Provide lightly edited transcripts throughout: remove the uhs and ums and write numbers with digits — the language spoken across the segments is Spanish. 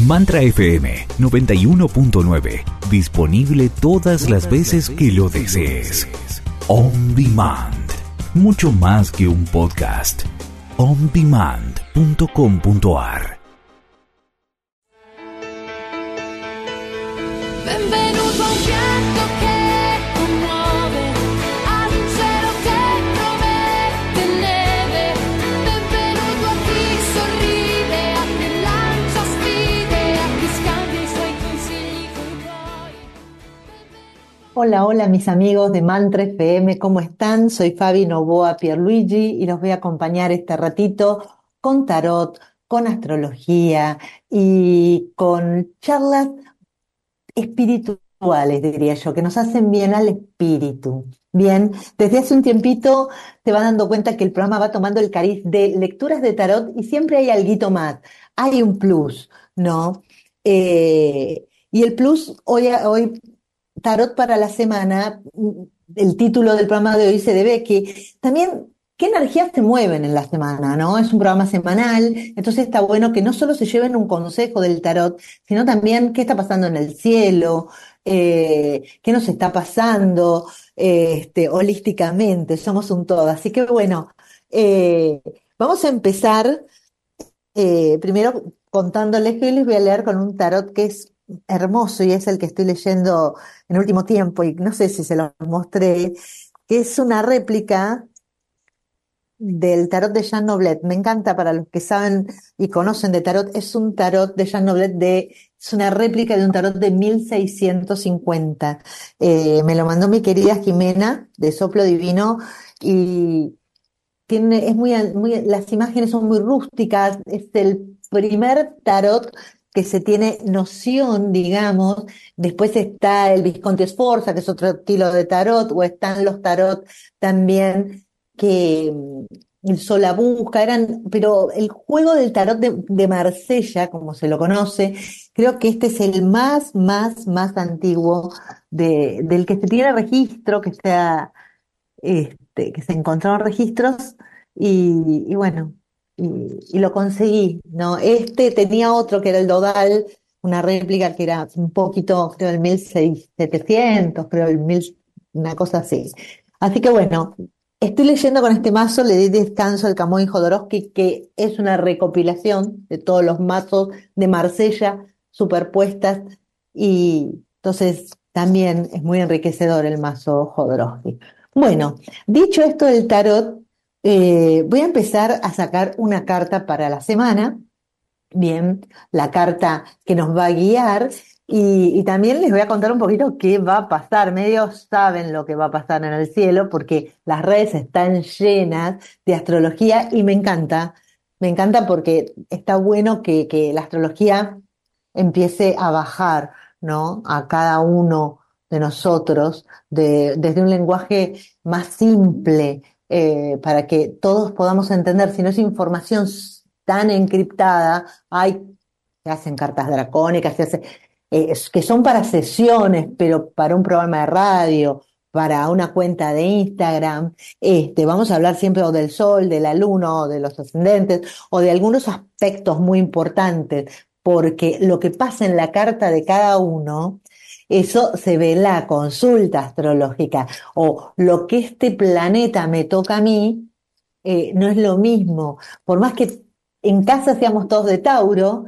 Mantra FM 91.9. Disponible todas las veces que lo desees. On Demand. Mucho más que un podcast. ondemand.com.ar. Benvenuto a un pianto che commuove, ad un cielo che promette neve. Benvenuto a chi sorride, a chi lancia sfide, a chi scambia i suoi consigli con i tuoi. Hola, hola mis amigos de Mantra FM, ¿cómo están? Soy Fabi Novoa Pierluigi y los voy a acompañar este ratito con tarot, con astrología y con charlas espirituales, diría yo, que nos hacen bien al espíritu. Bien, desde hace un tiempito se va dando cuenta que el programa va tomando el cariz de lecturas de tarot y siempre hay alguito más, hay un plus, ¿no? Y el plus, hoy Tarot para la semana, el título del programa de hoy se debe a que también qué energías se mueven en la semana, ¿no? Es un programa semanal, entonces está bueno que no solo se lleven un consejo del tarot, sino también qué está pasando en el cielo, qué nos está pasando, holísticamente, somos un todo. Así que bueno, vamos a empezar primero contándoles que hoy les voy a leer con un tarot que es hermoso y es el que estoy leyendo en el último tiempo y no sé si se los mostré, que es una réplica del tarot de Jean Noblet. Me encanta, para los que saben y conocen de tarot, es un tarot de Jean Noblet, es una réplica de un tarot de 1650. Me lo mandó mi querida Jimena de Soplo Divino y las imágenes son muy rústicas, es el primer tarot que se tiene noción, digamos. Después está el Visconti Sforza, que es otro estilo de tarot, o están los tarot también que el Solabusca, pero el juego del tarot de Marsella, como se lo conoce, creo que este es el más antiguo del que se tiene registro, que se encontraron registros y bueno, y lo conseguí, ¿no? Este tenía otro que era el Dodal, una réplica que era un poquito, creo, el 1700, creo, una cosa así. Así que bueno, estoy leyendo con este mazo, le di descanso al Camões Jodorowsky, que es una recopilación de todos los mazos de Marsella superpuestas, y entonces también es muy enriquecedor el mazo Jodorowsky. Bueno, dicho esto del tarot, voy a empezar a sacar una carta para la semana. Bien, la carta que nos va a guiar y también les voy a contar un poquito qué va a pasar. Medios saben lo que va a pasar en el cielo porque las redes están llenas de astrología y me encanta porque está bueno que la astrología empiece a bajar, ¿no? A cada uno de nosotros desde un lenguaje más simple, para que todos podamos entender. Si no es información tan encriptada, se hacen cartas dracónicas, que son para sesiones, pero para un programa de radio, para una cuenta de Instagram, vamos a hablar siempre o del sol, de la luna, o de los ascendentes, o de algunos aspectos muy importantes, porque lo que pasa en la carta de cada uno, eso se ve en la consulta astrológica, o lo que este planeta me toca a mí, no es lo mismo. Por más que en casa seamos todos de Tauro,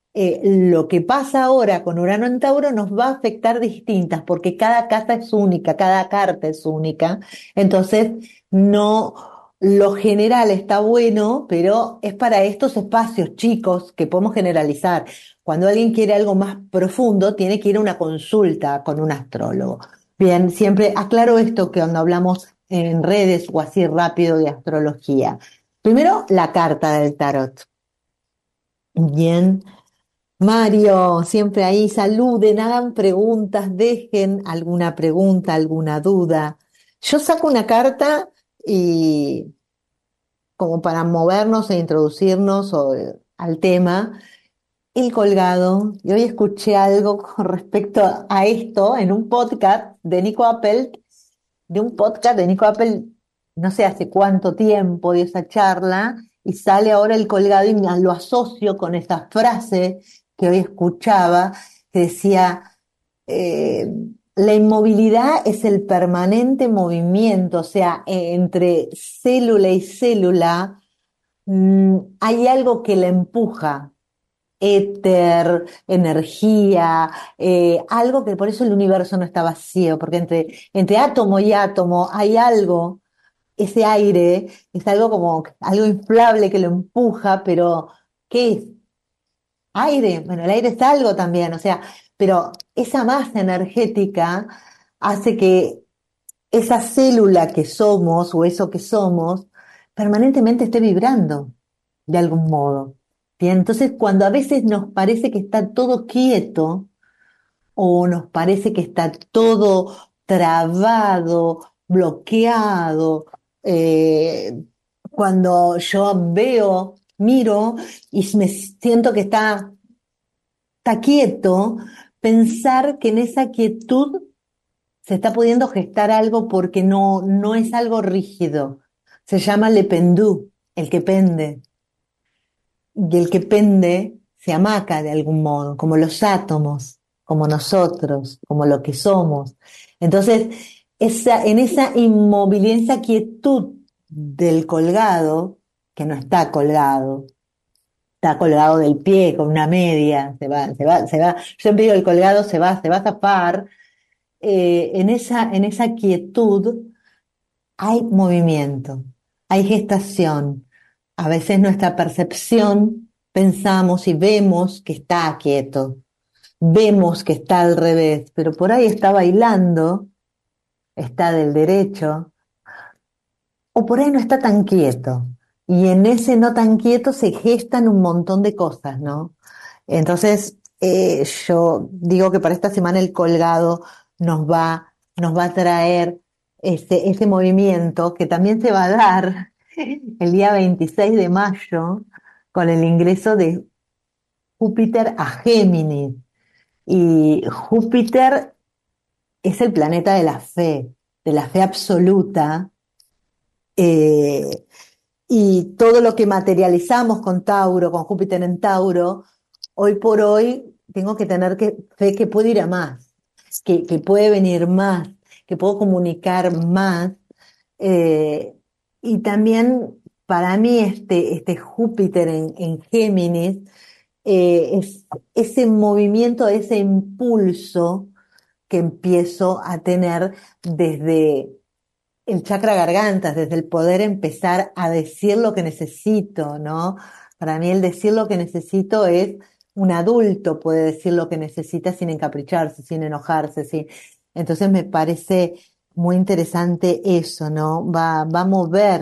lo que pasa ahora con Urano en Tauro nos va a afectar distintas, porque cada casa es única, cada carta es única. Entonces, no, lo general está bueno, pero es para estos espacios chicos que podemos generalizar. Cuando alguien quiere algo más profundo, tiene que ir a una consulta con un astrólogo. Bien, siempre aclaro esto que cuando hablamos en redes o así rápido de astrología. Primero, la carta del tarot. Bien. Mario, siempre ahí, saluden, hagan preguntas, dejen alguna pregunta, alguna duda. Yo saco una carta y como para movernos e introducirnos al tema, el colgado. Y hoy escuché algo con respecto a esto en un podcast de Nico Appel, no sé hace cuánto tiempo dio esa charla, y sale ahora el colgado y lo asocio con esa frase que hoy escuchaba, que decía, eh, la inmovilidad es el permanente movimiento, o sea, entre célula y célula hay algo que la empuja, éter, energía, algo que por eso el universo no está vacío, porque entre átomo y átomo hay algo, ese aire es algo como algo inflable que lo empuja, pero ¿qué es? Aire, bueno, el aire es algo también, o sea, pero esa masa energética hace que esa célula que somos o eso que somos permanentemente esté vibrando de algún modo. Bien, entonces cuando a veces nos parece que está todo quieto o nos parece que está todo trabado, bloqueado, eh, cuando yo veo, miro y me siento que está quieto, pensar que en esa quietud se está pudiendo gestar algo porque no es algo rígido. Se llama le pendú, el que pende. Y el que pende se amaca de algún modo, como los átomos, como nosotros, como lo que somos. Entonces, en esa inmovilidad, esa quietud del colgado, que no está colgado del pie con una media, se va. Yo siempre digo, el colgado se va a zafar. En esa quietud hay movimiento, hay gestación. A veces nuestra percepción pensamos y vemos que está quieto, vemos que está al revés, pero por ahí está bailando, está del derecho, o por ahí no está tan quieto. Y en ese no tan quieto se gestan un montón de cosas, ¿no? Entonces, yo digo que para esta semana el colgado nos va a traer ese movimiento que también se va a dar el día 26 de mayo con el ingreso de Júpiter a Géminis. Y Júpiter es el planeta de la fe absoluta, eh, y todo lo que materializamos con Tauro, con Júpiter en Tauro, hoy por hoy tengo que tener fe que puede ir a más, que puede venir más, que puedo comunicar más. eh, y también para mí este Júpiter en Géminis es ese movimiento, ese impulso que empiezo a tener desde el chakra garganta, desde el poder empezar a decir lo que necesito, ¿no? Para mí el decir lo que necesito es un adulto puede decir lo que necesita sin encapricharse, sin enojarse, sin... Entonces me parece muy interesante eso, ¿no? Va a mover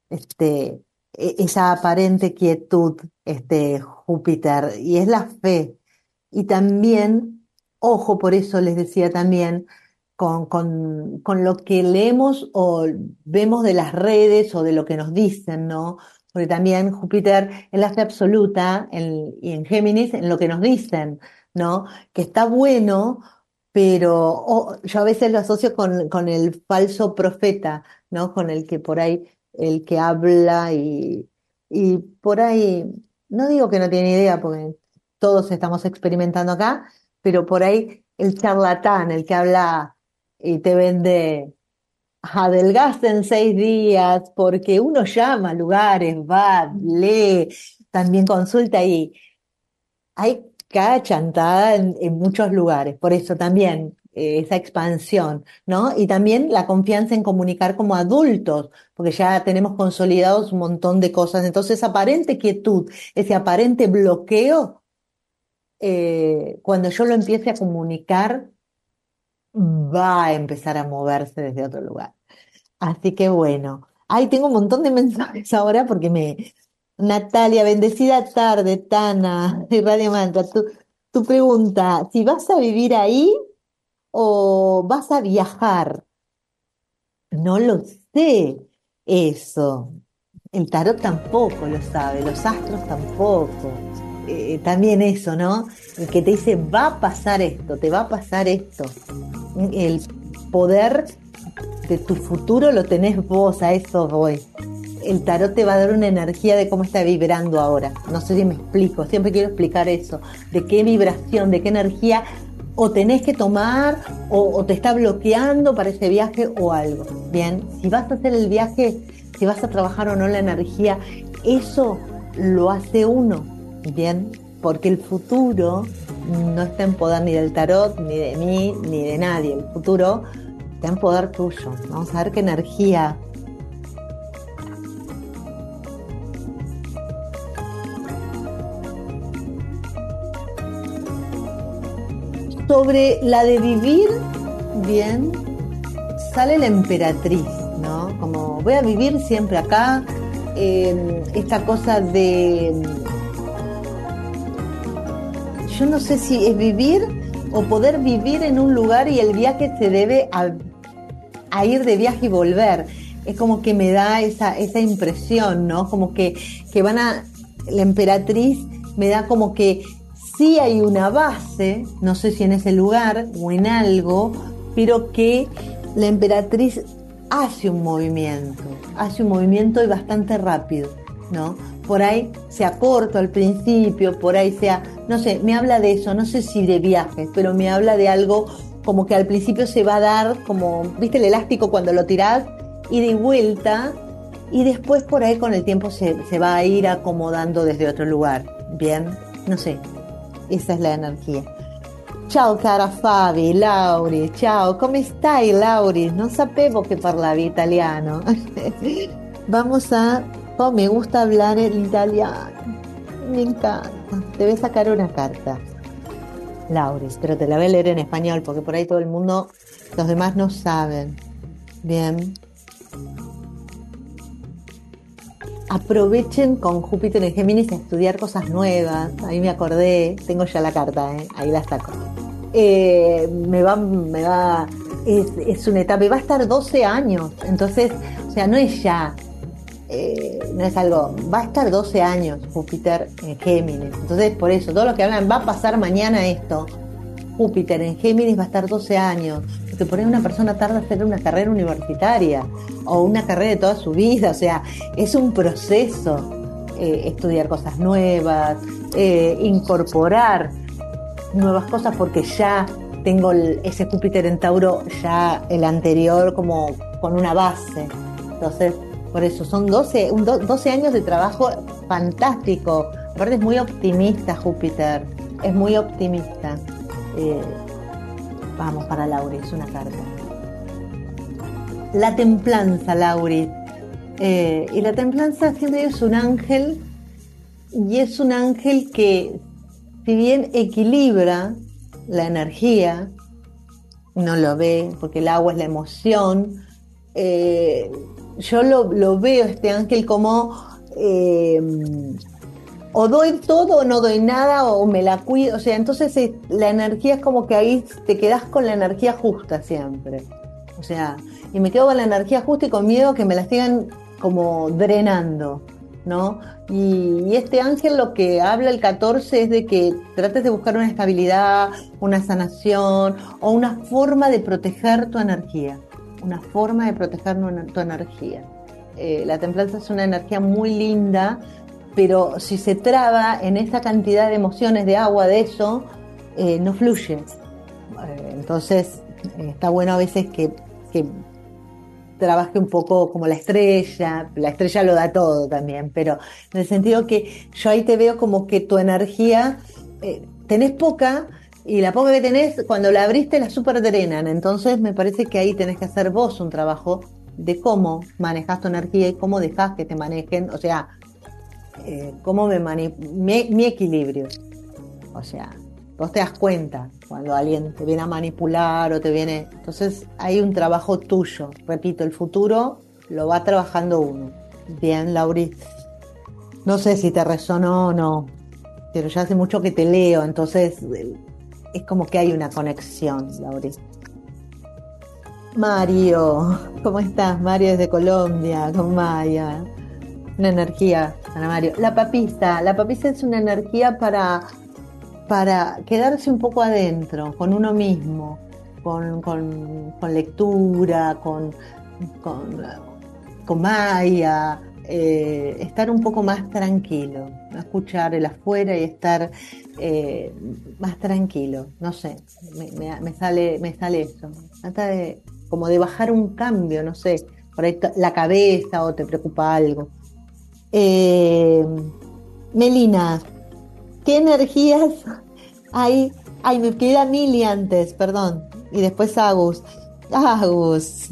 esa aparente quietud, Júpiter, y es la fe. Y también, ojo, por eso les decía también, con lo que leemos o vemos de las redes o de lo que nos dicen, ¿no? Porque también Júpiter es la fe absoluta y en Géminis en lo que nos dicen, ¿no? Que está bueno, pero yo a veces lo asocio con el falso profeta, ¿no? Con el que por ahí, el que habla y por ahí, no digo que no tiene idea, porque todos estamos experimentando acá, pero por ahí el charlatán, el que habla y te vende adelgaza en 6 días, porque uno llama a lugares, va, lee, también consulta y hay cada chantada en muchos lugares, por eso también esa expansión, ¿no? Y también la confianza en comunicar como adultos, porque ya tenemos consolidados un montón de cosas, entonces esa aparente quietud, ese aparente bloqueo, cuando yo lo empiece a comunicar, va a empezar a moverse desde otro lugar. Así que bueno, ahí tengo un montón de mensajes ahora porque Natalia, bendecida tarde, Tana, de Radio Mantra, tu pregunta, si vas a vivir ahí o vas a viajar, no lo sé eso. El tarot tampoco lo sabe, los astros tampoco. También eso, ¿no? El que te dice, va a pasar esto, te va a pasar esto. El poder de tu futuro lo tenés vos, a eso voy. el tarot te va a dar una energía de cómo está vibrando ahora. No sé si me explico, siempre quiero explicar eso, de qué vibración, de qué energía o tenés que tomar o te está bloqueando para ese viaje o algo. Bien, si vas a hacer el viaje, si vas a trabajar o no la energía, eso lo hace uno, bien, porque el futuro no está en poder ni del tarot, ni de mí, ni de nadie. El futuro está en poder tuyo. Vamos a ver qué energía. Sobre la de vivir, bien, sale la emperatriz, ¿no? Como voy a vivir siempre acá, esta cosa de, yo no sé si es vivir o poder vivir en un lugar y el viaje se debe a ir de viaje y volver. Es como que me da esa impresión, ¿no? Como que la emperatriz me da como que sí hay una base, no sé si en ese lugar o en algo, pero que la emperatriz hace un movimiento y bastante rápido, ¿no? Por ahí sea corto al principio, por ahí sea, no sé, me habla de eso, no sé si de viajes, pero me habla de algo como que al principio se va a dar, como, ¿viste el elástico cuando lo tirás? Ida y vuelta, y después por ahí con el tiempo se va a ir acomodando desde otro lugar, ¿bien? No sé. Esa es la energia. Ciao cara Fabi, Lauri, ciao, come stai Lauri? Non sapevo che parlavi italiano. Vamos a... Oh, me gusta hablar el italiano. Me encanta. Te voy a sacar una carta, Lauri, pero te la voy a leer en español porque por ahí todo el mundo, los demás no saben. Bien. Aprovechen con Júpiter en Géminis a estudiar cosas nuevas. Ahí me acordé, tengo ya la carta, ahí la saco. Es una etapa, y va a estar 12 años, entonces, o sea, no es ya, no es algo, va a estar 12 años Júpiter en Géminis. Entonces, por eso, todos los que hablan, va a pasar mañana esto, Júpiter en Géminis va a estar 12 años, porque por ahí una persona tarda en hacer una carrera universitaria o una carrera de toda su vida, o sea, es un proceso, estudiar cosas nuevas, incorporar nuevas cosas, porque ya tengo ese Júpiter en Tauro, ya el anterior como con una base. Entonces, por eso son 12 años de trabajo fantástico. Aparte es muy optimista Júpiter, es muy optimista. Vamos para Lauri, es una carta. La templanza, Lauri. Y la templanza siempre es un ángel, y es un ángel que, si bien equilibra la energía, no lo ve, porque el agua es la emoción, yo lo veo, este ángel, como o doy todo o no doy nada, o me la cuido, o sea, entonces la energía es como que ahí te quedás con la energía justa siempre, o sea, y me quedo con la energía justa y con miedo que me la sigan como drenando, ¿no? Y este ángel, lo que habla el 14 es de que trates de buscar una estabilidad, una sanación o una forma de proteger tu energía, una forma de proteger tu energía. La templanza es una energía muy linda, pero si se traba en esa cantidad de emociones, de agua, de eso, no fluye. Entonces, está bueno a veces que trabaje un poco como la estrella lo da todo también, pero en el sentido que yo ahí te veo como que tu energía, tenés poca, y la poca que tenés, cuando la abriste la super drenan. Entonces me parece que ahí tenés que hacer vos un trabajo de cómo manejás tu energía y cómo dejás que te manejen, o sea, cómo mi equilibrio, o sea, vos te das cuenta cuando alguien te viene a manipular o te viene... Entonces hay un trabajo tuyo. Repito, el futuro lo va trabajando uno. Bien, Lauri. No sé si te resonó o no, pero ya hace mucho que te leo, entonces es como que hay una conexión, Lauri. Mario, ¿cómo estás? Mario desde Colombia, con Maya. Una energía, Ana Mario. La papisa es una energía para quedarse un poco adentro, con uno mismo, con lectura, con Maya, estar un poco más tranquilo, no escuchar el afuera y estar más tranquilo, no sé, me sale eso, trata de como de bajar un cambio, no sé, por ahí la cabeza o te preocupa algo. Eh, Melina, ¿qué energías hay? Ay, me queda Mili antes, perdón, y después Agus. Agus.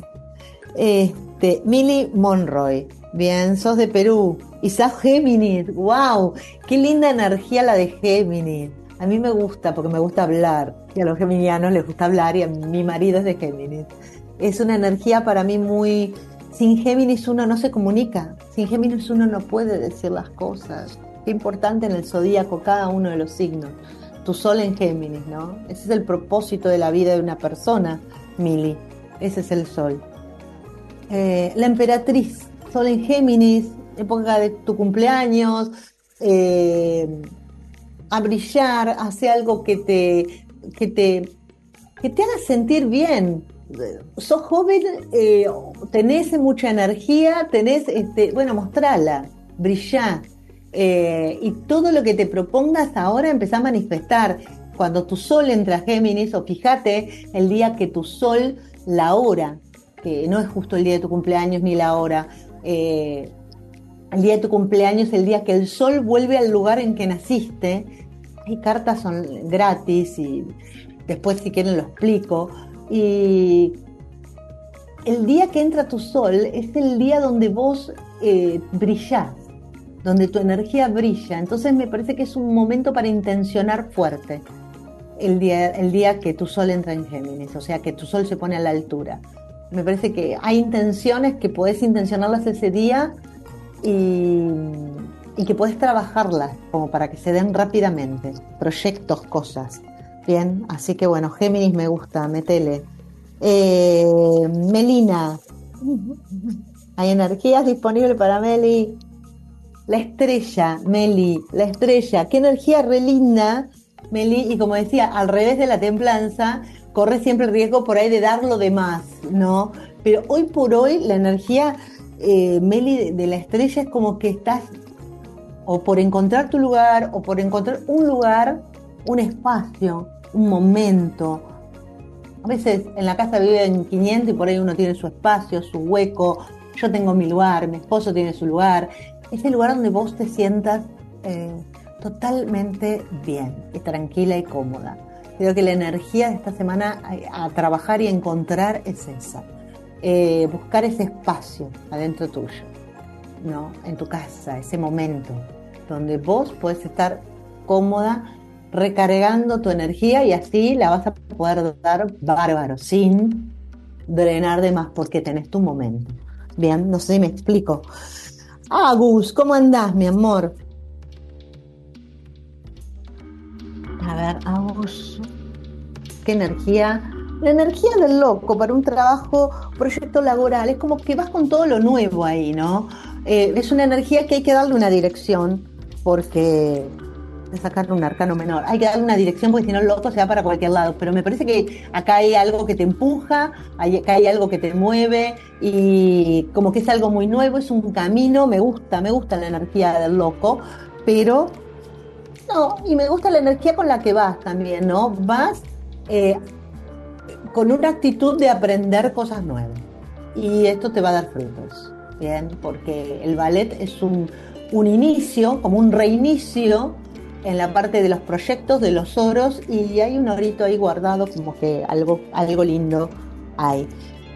Mili Monroy. Bien, sos de Perú. Y sos Géminis. ¡Wow! Qué linda energía la de Géminis. A mí me gusta porque me gusta hablar. Y a los geminianos les gusta hablar y a mi marido es de Géminis. Es una energía para mí muy... Sin Géminis uno no se comunica. Sin Géminis uno no puede decir las cosas. Qué importante en el zodíaco cada uno de los signos. Tu sol en Géminis, ¿no? Ese es el propósito de la vida de una persona, Mili. Ese es el sol. La emperatriz, sol en Géminis, época de tu cumpleaños, a brillar, hace algo que te haga sentir bien. Sos joven, tenés mucha energía, bueno, mostrala, brillá. Y todo lo que te propongas ahora empezá a manifestar. Cuando tu sol entra a Géminis, o fíjate el día que tu sol, la hora, que no es justo el día de tu cumpleaños ni la hora, el día de tu cumpleaños es el día que el sol vuelve al lugar en que naciste. Hay cartas son gratis y después si quieren lo explico. Y el día que entra tu sol es el día donde vos brillás, donde tu energía brilla. Entonces me parece que es un momento para intencionar fuerte el día que tu sol entra en Géminis, o sea que tu sol se pone a la altura. Me parece que hay intenciones que podés intencionarlas ese día y que podés trabajarlas como para que se den rápidamente, proyectos, cosas. Bien, así que bueno, Géminis me gusta, metele. Melina, hay energías disponibles para Meli. La estrella, Meli, la estrella, qué energía re linda, Meli, y como decía, al revés de la templanza, corre siempre el riesgo por ahí de dar lo de más, ¿no? Pero hoy por hoy la energía, Meli, de la estrella es como que estás o por encontrar tu lugar, o por encontrar un lugar, un espacio, un momento. A veces en la casa viven 500 y por ahí uno tiene su espacio, su hueco. Yo tengo mi lugar, mi esposo tiene su lugar. Ese lugar donde vos te sientas totalmente bien, y tranquila y cómoda. Creo que la energía de esta semana a trabajar y encontrar es esa. Buscar ese espacio adentro tuyo, ¿no? En tu casa, ese momento donde vos podés estar cómoda, recargando tu energía y así la vas a poder dar bárbaro, sin drenar de más porque tenés tu momento. Bien, no sé si me explico. Agus, ¿cómo andás, mi amor? A ver, Agus, qué energía. La energía del loco para un trabajo, proyecto laboral, es como que vas con todo lo nuevo ahí, ¿no? Es una energía que hay que darle una dirección, porque de sacarle un arcano menor, hay que darle una dirección porque si no el loco se va para cualquier lado, pero me parece que acá hay algo que te empuja, acá hay algo que te mueve y como que es algo muy nuevo, es un camino, me gusta la energía del loco, pero no, y me gusta la energía con la que vas también, ¿no? Vas con una actitud de aprender cosas nuevas y esto te va a dar frutos, ¿bien? Porque el ballet es un inicio, como un reinicio en la parte de los proyectos, de los oros, y hay un orito ahí guardado, como que algo lindo hay.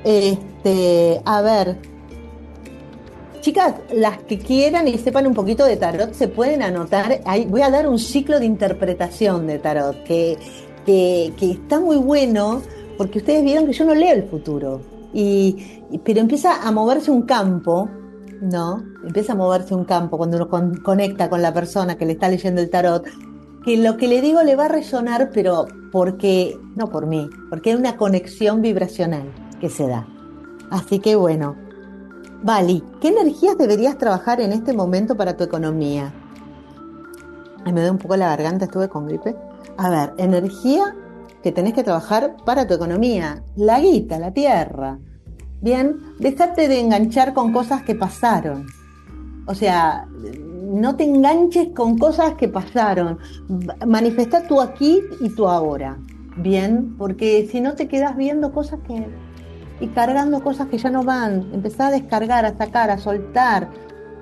A ver, chicas, las que quieran y sepan un poquito de tarot, se pueden anotar. Ahí voy a dar un ciclo de interpretación de tarot, que está muy bueno, porque ustedes vieron que yo no leo el futuro, pero empieza a moverse un campo, ¿no? Empieza a moverse un campo cuando uno conecta con la persona que le está leyendo el tarot, que lo que le digo le va a resonar, pero no por mí, porque hay una conexión vibracional que se da. Así que bueno, Vali, ¿qué energías deberías trabajar en este momento para tu economía? Ay, me duele un poco la garganta, estuve con gripe. A ver, energía que tenés que trabajar para tu economía, la guita, la tierra. Bien, dejate de enganchar con cosas que pasaron. O sea, no te enganches con cosas que pasaron. Manifestá tu aquí y tu ahora. Bien, porque si no te quedas viendo cosas y cargando cosas que ya no van. Empezá a descargar, a sacar, a soltar,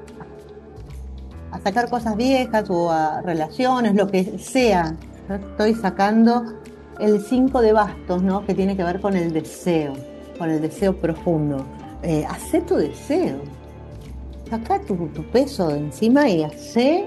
a sacar cosas viejas o a relaciones, lo que sea. Yo estoy sacando el 5 de bastos, ¿no? Que tiene que ver con el deseo profundo. Hacé tu deseo. Saca tu peso de encima y hacé.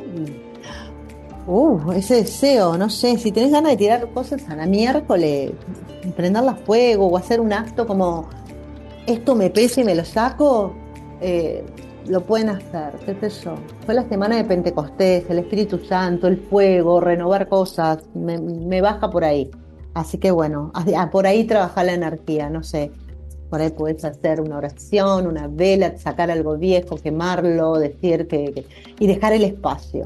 Ese deseo, no sé, si tenés ganas de tirar cosas a la miércoles, prenderlas a fuego o hacer un acto como esto me pesa y me lo saco, lo pueden hacer, qué sé yo. Fue la semana de Pentecostés, el Espíritu Santo, el fuego, renovar cosas, me baja por ahí. Así que bueno, por ahí trabajar la energía, no sé. Por ahí puedes hacer una oración, una vela, sacar algo viejo, quemarlo, decir y dejar el espacio.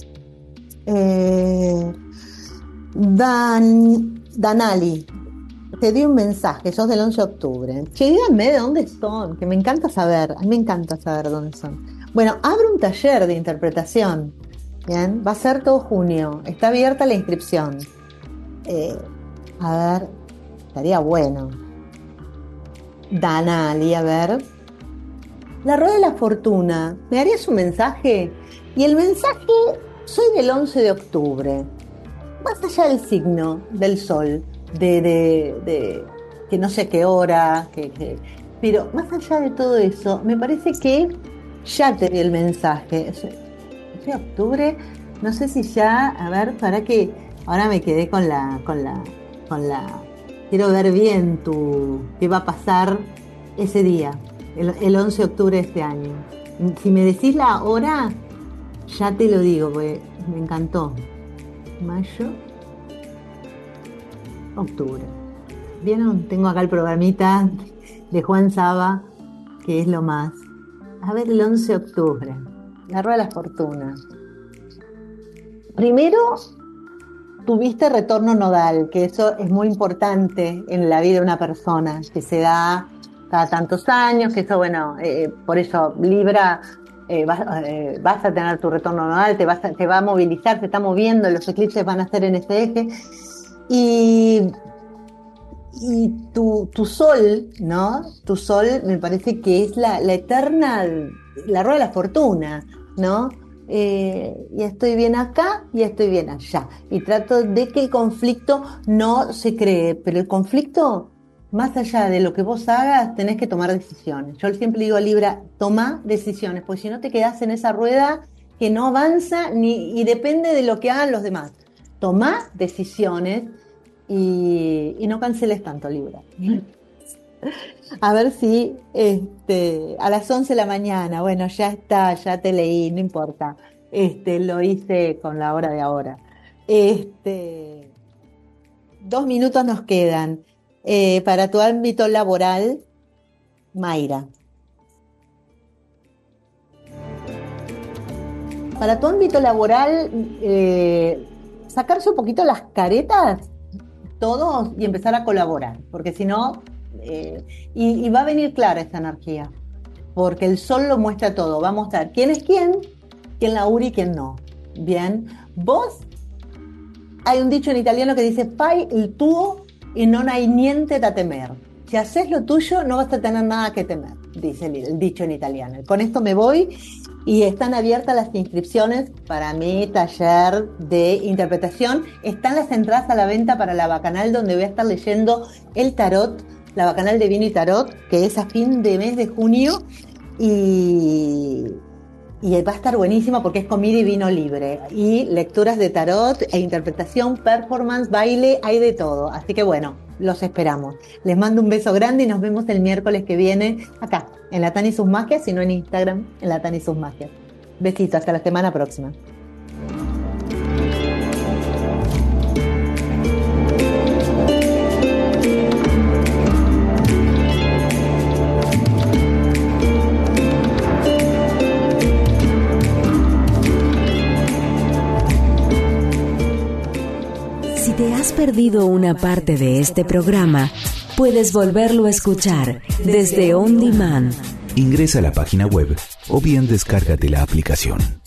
Danali, te di un mensaje, sos del 11 de octubre. Che, díganme de dónde son, que me encanta saber, a mí me encanta saber dónde son. Bueno, abre un taller de interpretación, ¿bien? Va a ser todo junio, está abierta la inscripción. A ver, estaría bueno. Danali, a ver. La rueda de la fortuna, ¿me harías un mensaje? Y el mensaje, soy del 11 de octubre. Más allá del signo, del sol, de que no sé qué hora, pero más allá de todo eso, me parece que ya te di el mensaje. 11 de octubre, no sé si ya, a ver, para que ahora me quedé con la quiero ver bien qué va a pasar ese día, el 11 de octubre de este año. Si me decís la hora, ya te lo digo, porque me encantó. Mayo, octubre. ¿Vieron? Tengo acá el programita de Juan Saba, que es lo más. A ver, el 11 de octubre, la rueda de la fortuna. Primero, tuviste retorno nodal, que eso es muy importante en la vida de una persona, que se da cada tantos años, que eso, bueno, por eso Libra, vas a tener tu retorno nodal, te va a movilizar, se está moviendo, los eclipses van a estar en ese eje, y tu sol, ¿no? Tu sol me parece que es la eterna, la rueda de la fortuna, ¿no? Y estoy bien acá y estoy bien allá. Y trato de que el conflicto no se cree, pero el conflicto, más allá de lo que vos hagas, tenés que tomar decisiones. Yo siempre digo a Libra, toma decisiones, porque si no te quedás en esa rueda que no avanza y depende de lo que hagan los demás. Tomá decisiones y no canceles tanto, Libra. A ver si a las 11 de la mañana, bueno, ya está, ya te leí, no importa. Lo hice con la hora de ahora. 2 minutos nos quedan. Para tu ámbito laboral, Mayra. Para tu ámbito laboral, sacarse un poquito las caretas, todos, y empezar a colaborar, porque si no, y va a venir clara esa energía, porque el sol lo muestra todo, va a mostrar quién es quién labura y quién no. Bien, vos, hay un dicho en italiano que dice fai il tuo y non hai niente da temer. Si haces lo tuyo, no vas a tener nada que temer, dice el dicho en italiano. Con esto me voy, y están abiertas las inscripciones para mi taller de interpretación. Están las entradas a la venta para la bacanal, donde voy a estar leyendo el tarot, la bacanal de vino y tarot, que es a fin de mes de junio, y va a estar buenísimo porque es comida y vino libre, y lecturas de tarot e interpretación, performance, baile, hay de todo. Así que bueno, los esperamos. Les mando un beso grande y nos vemos el miércoles que viene acá, en La Tana y sus Magias, si no en Instagram, en La Tana y sus Magias. Besito, hasta la semana próxima. Si te has perdido una parte de este programa, puedes volverlo a escuchar desde On Demand. Ingresa a la página web o bien descárgate la aplicación.